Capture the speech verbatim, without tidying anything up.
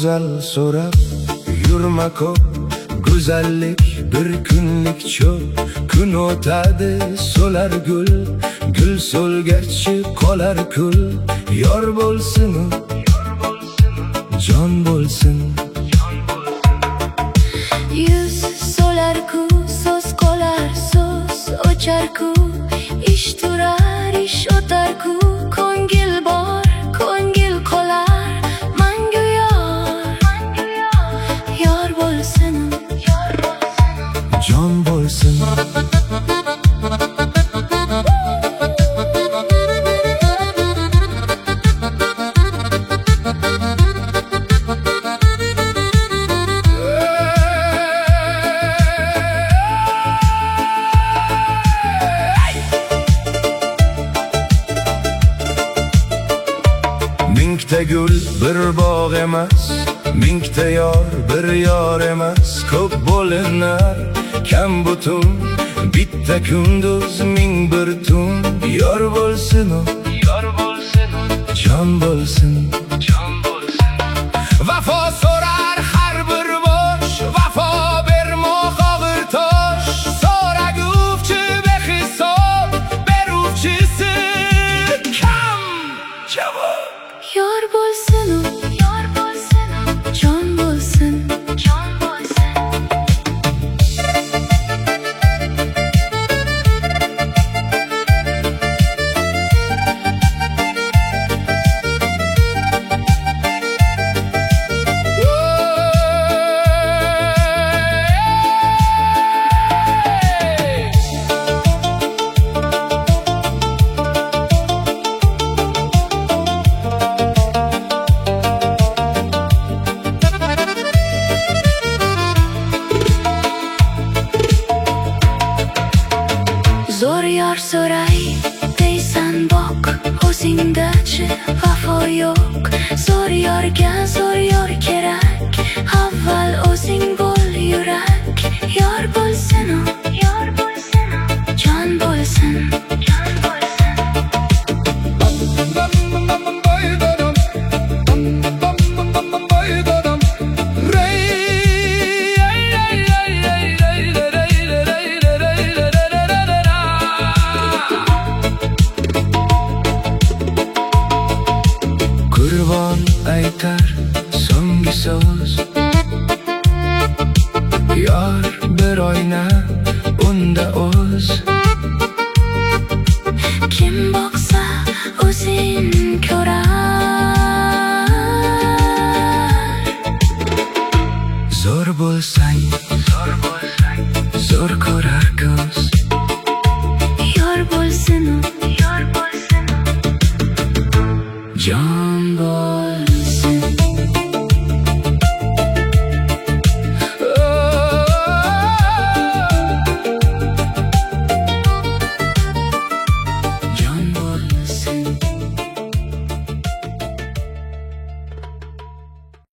güzel so'rab yurma ko'p. Güzellik bir kunlik cho'p. Kun o'tadi, so'lar gul. Gul so'lgach qolar kul. Yor bo'lsin, jon bo'lsin. Yuz so'lar ku, so'z qolar, so'z ochar ku. Ish turar, ish o'tar ku. Ko'ngil bor, ko'ngil qolar. Mangu yor, yor bo'lsin, jon bo'lsin. Mingta gul bir bog' emas, mingta yor bir yor emas. Ko'p bo'linar kam butun, bitta kunduz ming bir tun. Yor bo'lsin, yor bo'lsin, jon bo'lsin, jon bo'lsin. Vafo so'rar har bir bosh, vafo bermoq og'ir tosh. So'raguvchi behisob, beruvchisi kam javob. yor bo'lsin, yor bo'lsin, jon bo'lsin, jon bo'lsin. Zo'r yor so'ray deysan bok, o'zingdachi vafo yo'q. Zo'r yorga zo'r yor kerak, avval o'zing bo'l yurak. Yor bo'lsin, yor bo'lsin, jon bo'lsin, jon bo'lsin. Qurbon aytar so'nggi so'z, yor bir oyna unda o'z. Kim boqsa o'zin ko'rar. Zo'r bo'lsang, zo'r bo'lsang, zo'r ko'rar ko'z. Yor bo'lsin, yor bo'lsin, Jon